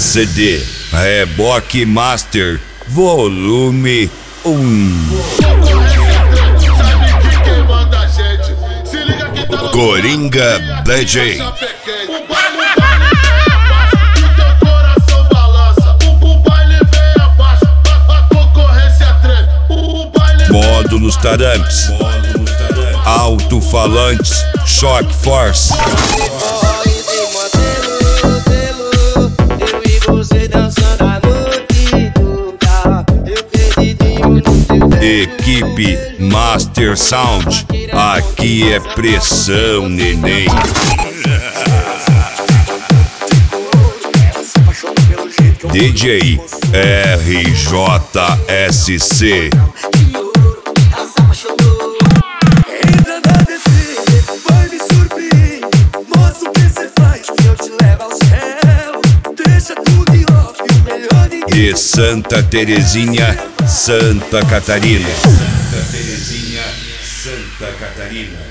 CD Reboque Master Volume 1. Coringa DJ. Módulos tarantes, alto-falantes, Shock Force. Equipe Master Sound, aqui é pressão, neném. DJ RJSC. De Santa Terezinha, Santa Catarina. Santa Terezinha, Santa Catarina.